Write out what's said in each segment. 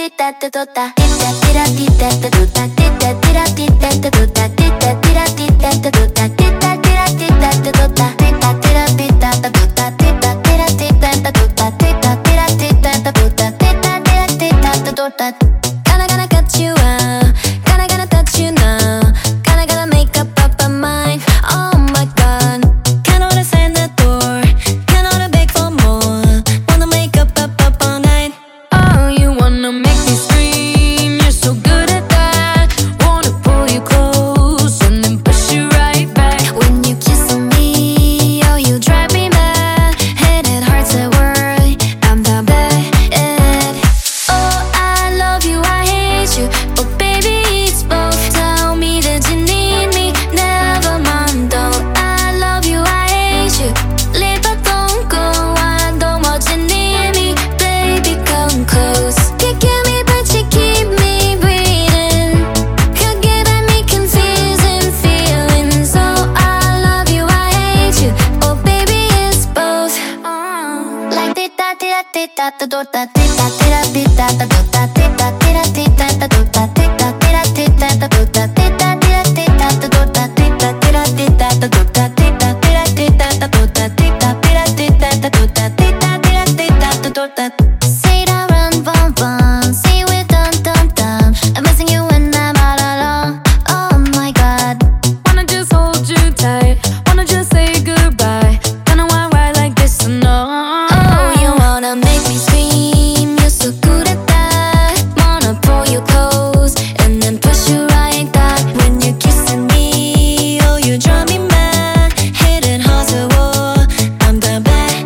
Gonna cut you out, gonna touch you now. Gonna make up my mind. Oh my god, can't order sign the door, can't order beg for more. Wanna make up all night. Oh, you wanna make me scream, you're so good at that. Wanna pull you close and then push you right back. When you kiss me, oh you drive me mad. And it hurts at work, I'm the bad. Oh, I love you, I hate you, but baby it's both. Tell me that you need me, never mind though. I love you, I hate you, leave but don't go. I don't want you near me, baby come close. You kill me but you keep me breathing. You're giving me confusing feelings. Oh, I love you, I hate you, oh baby it's both. Like tita tita tita da da da tita tita tita da da tita tita tita da da tita tita tita da da tita tita tita da da tita tita tita da da tita tita tita da da tita tita tita da da tita tita tita da da. Say that run bum bum, say we done done done. I'm missing you when I'm all alone. Oh my god, wanna just hold you tight, wanna just say goodbye. Don't know why I like this or no. Oh, you wanna make me scream, you're so good at that. Wanna pull you close and then push you right back. When you're kissing me, oh you drive me mad. Hitting hard to war, I'm the bad.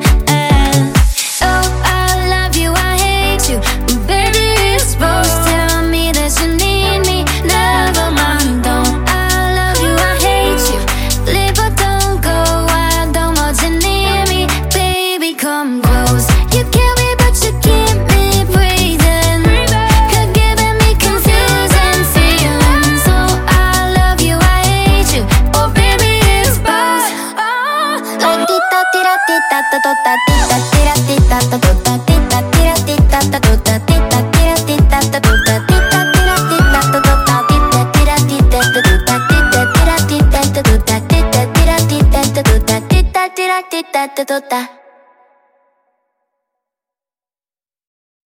Oh, I love you, I hate you, baby it's both. Tell me that you need me, never mind though. I love you, I hate you, leave but don't go. I don't want you near me, baby come close. You kill me but you keep me breathing. You're giving me confusing feelings. Oh, I love you, I hate you, oh baby it's both. Like tita tita tita da da tita tita tita da da tita tita tita da da tita tita tita da da tita tita tita da da tita tita tita da da tita tita tita da da tita tita tita da da tita tita tita da da.